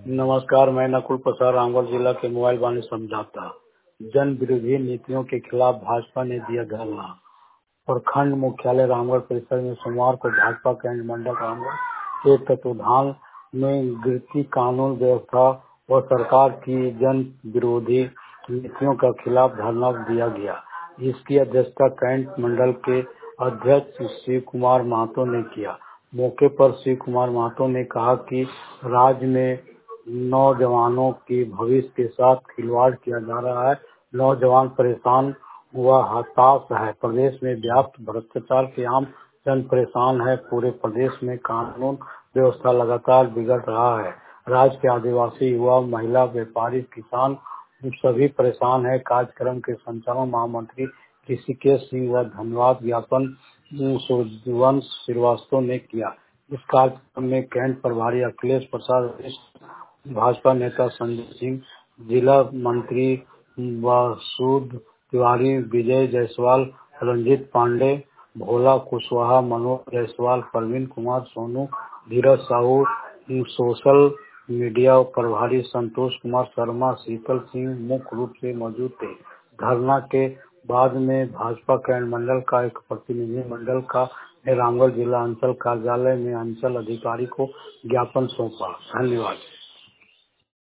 नमस्कार, मैं नकुल प्रसाद रामगढ़ जिला के मोबाइल वाणी समझाता। जन विरोधी नीतियों के खिलाफ भाजपा ने दिया धरना। प्रखंड मुख्यालय रामगढ़ परिसर में सोमवार को भाजपा केंद्र मंडल रामगढ़ के तत्वाधान में गिरती कानून व्यवस्था व सरकार की जन विरोधी नीतियों के खिलाफ धरना दिया गया। इसकी अध्यक्षता केंद्र मंडल के अध्यक्ष शिव कुमार महतो ने किया। मौके पर शिव कुमार महतो ने कहा कि राज्य में नौजवानों के भविष्य के साथ खिलवाड़ किया जा रहा है। नौजवान परेशान व हताश है। प्रदेश में व्याप्त भ्रष्टाचार के आम जन परेशान है। पूरे प्रदेश में कानून व्यवस्था लगातार बिगड़ रहा है। राज्य के आदिवासी युवा, महिला, व्यापारी, किसान सभी परेशान है। कार्यक्रम के संचालन महामंत्री ऋषिकेश सिंह व धन्यवाद ज्ञापन सूर्यवंश श्रीवास्तव ने किया। इस कार्यक्रम में कैंट प्रभारी अखिलेश प्रसाद, भाजपा नेता संजय सिंह, जिला मंत्री मसूद तिवारी, विजय जायसवाल, रंजीत पांडे, भोला कुशवाहा, मनोज जायसवाल, प्रवीण कुमार सोनू, धीरज साहू, सोशल मीडिया प्रभारी संतोष कुमार शर्मा, शीतल सिंह मुख्य रूप से मौजूद थे। धरना के बाद में भाजपा केंद्र मंडल का एक प्रतिनिधि मंडल का रामगढ़ जिला अंचल कार्यालय में अंचल अधिकारी को ज्ञापन सौंपा। धन्यवाद।